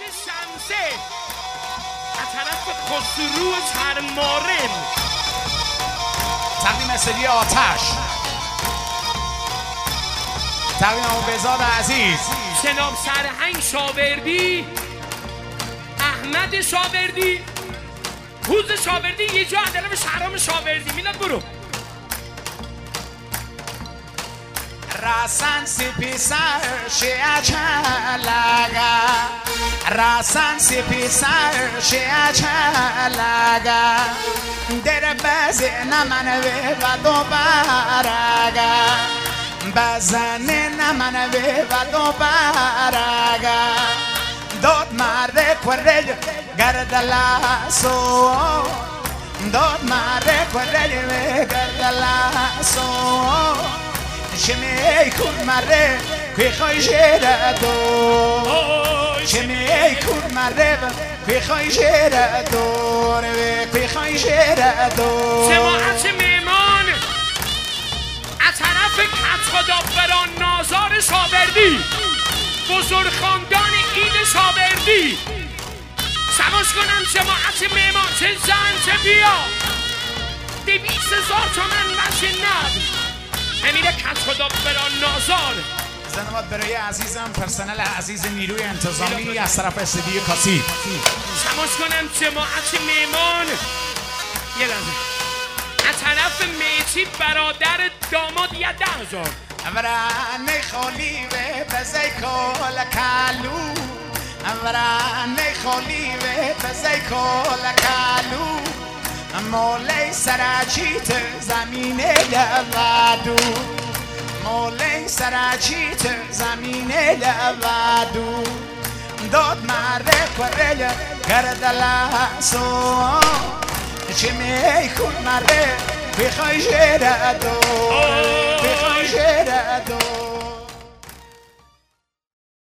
شمسه از طرف خسرو سرمارم تقدیم استدی آتش، تقدیم همون بزاد عزیز، جناب سرهنگ شاوردی، احمد شاوردی، حوز شاوردی، یه جا عدلم شهرام شاوردی. میلاد برو. راسن سپیسر شیعچلگا، راسن سپیسر شیعچلگا، در بزی نمنوی و دوبارگا، بزن نمنوی و دوبارگا، داد مرد کرد گرد لاسو، داد مرد کرد گرد لاسو، شمی کن مره کوی خواهی جره دو، شمی کن مره کوی خواهی جره دو، کوی خواهی جره دو. جماعت میمان از طرف کدخداوران نازار شاوردی، بزرگ خاندان اید شاوردی، سماش کنم جماعت میمان چه زن چه بیا 200,000 تومن وجه نب امیر کدخداوران نازار. زنوات برای عزیزم، پرسنل عزیز نیروی انتظامی از طرف استدیو کاسی. سماش کنم جماعت میمان یه لحظه از طرف میچی برادر داماد 10,000. ورانه خالی و بزی کل کالو، ورانه خالی و بزی کل کالو، مولی سراچیت زمینه لودو، مولی سراچیت زمینه لودو، داد مرده کرل گرد لاسو، چه میکن مرده بخوای جره دو.